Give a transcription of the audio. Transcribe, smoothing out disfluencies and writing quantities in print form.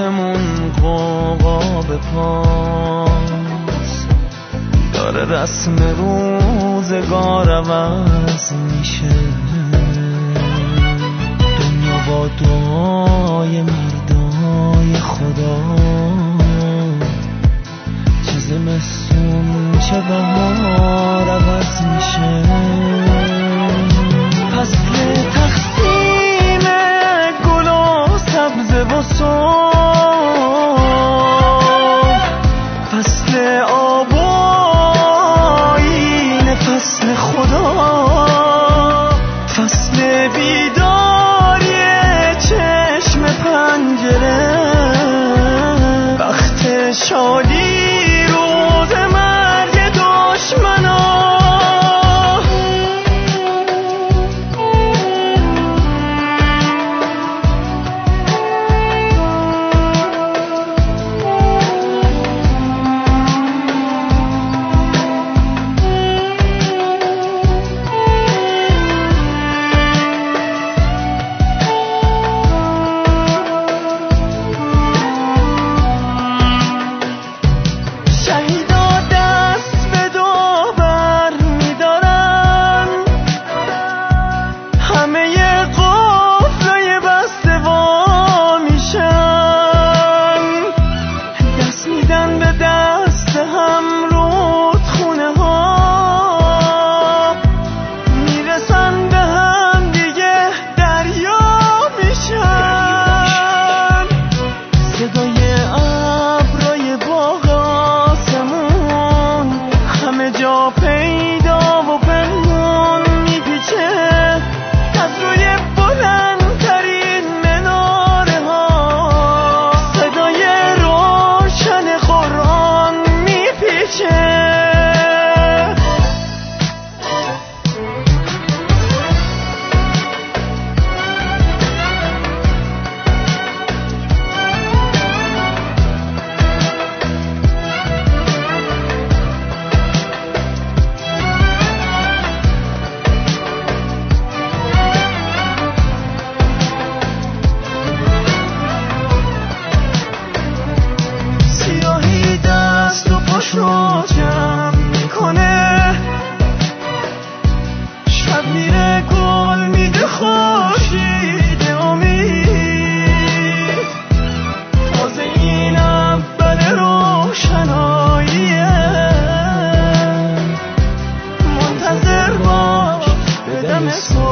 آسمون قوقا به پاس داره، رسم روزگار عوض میشه. دنیا با دعای مردای خدا چه زمستون چه بهار عوض میشه. فصل تقسیم گل و سبزه و صبح، فصل آب و آیین، فصل خدا، فصل بیداری چشم پنجره، وقت شادی روز مرگ دشمنا. منتظر باش بدم